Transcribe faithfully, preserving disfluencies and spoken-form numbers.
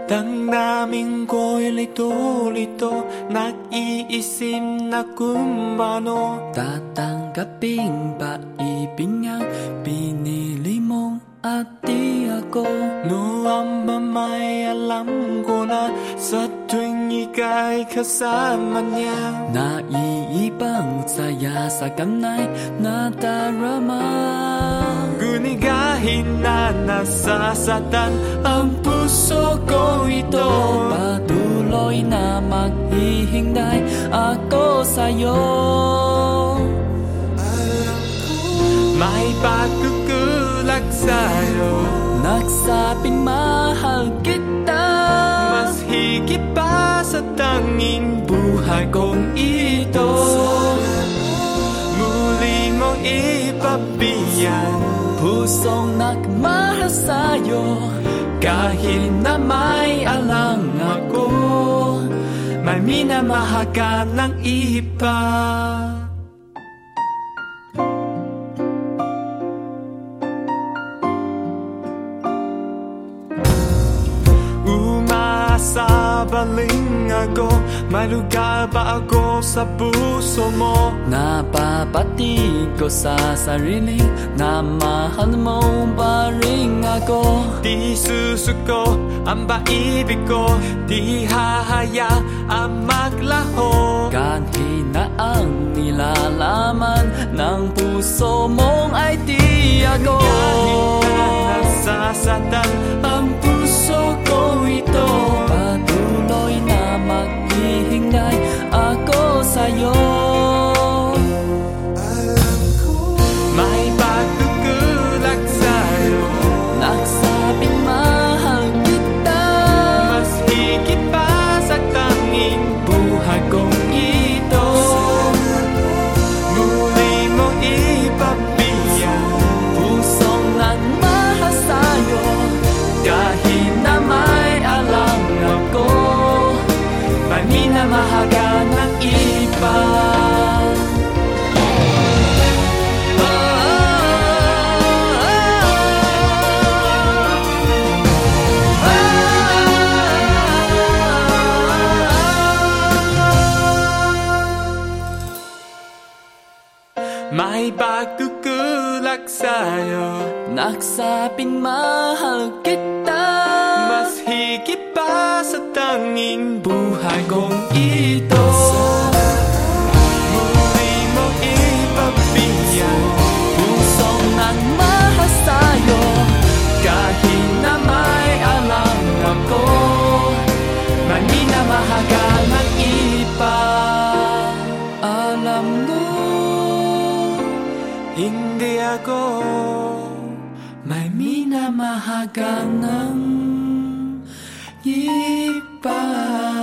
Tang daming ko'y lito-lito, nag-iisim na kung paano tatanggaping pag-ibig niyang pinili mong at di ako. Noon ba may alam ko na sa tuwing ika'y kasama niya, naiibang saya sa kamnay nadarama. Gunigahin na nasasatan ang puso ko ito, patuloy na maghihingday ako sa'yo. May pagkukulag sa'yo, nagsabing mahal kita, mas higit pa sa tanging buhay kong ito. Muli mong ipabigyan pusong nagmahal sa'yo, kahit na may alam ako, may minamahal ng iba. Umasa baling ako, may lugar ba ako sa puso mo? Napapatig ko sa sarili na mahal mo ba rin ako. Di susuko ang paibig ko, di hahaya ang maglaho. Kahit na ang nilalaman ng puso mong ay di ako. Kahit na nasasatan ang puso ko ito, patuloy na maghihingay ako sa'yo. may pagkukulag sa'yo, nagsabing mahal kita, mas higit pa sa tanging buhay kong ito. Muli mong ipabigyan pusong nagmahal sa'yo, kahit na may alam ako, may minamahal ng iba. May pagkukulag sa'yo, nagsabing mahal kita, mas higit pa sa tanging buhay kong ito. Muli mong ipabigyan pusong nagmahal sa'yo, kahit na may alam ako, may minamahal ng iba. alam mo Hindi ako may minamahal ng iba.